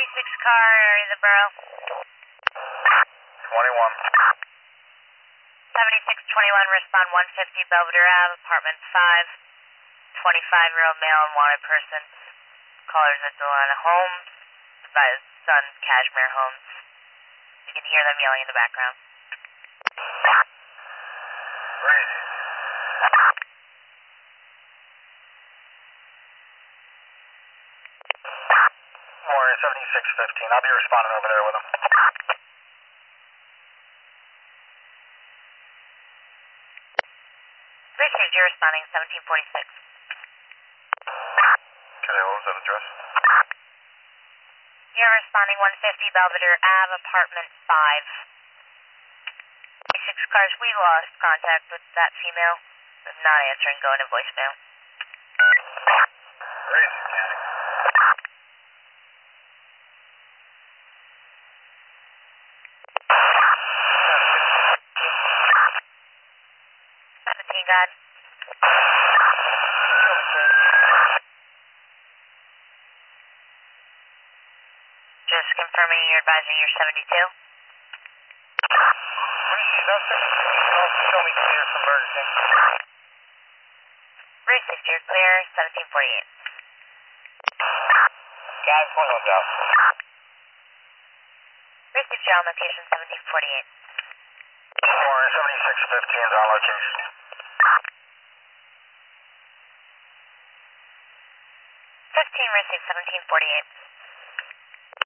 76 car, area of the borough. 21. 7621, respond 150 Belvedere Ave, apartment 5. 25-year-old male and wanted person. Callers at Delana Homes, by his son, Cashmere Homes. You can hear them yelling in the background. Crazy. Warrior 7615, I'll be responding over there with him. Richard, you're responding 1746. Okay, what was that address? You're responding 150 Belvedere Ave, apartment 5. 6 cars, we lost contact with that female. Not answering, going to voicemail. Crazy, Kenny. God. Just confirming you're advising you're 72. Show me clear from Burger King. Racing, you're clear, 1748. Guys, one goes out. Racing, you're on location 1748. Warrior 7615 is on location. 15, racing 1748.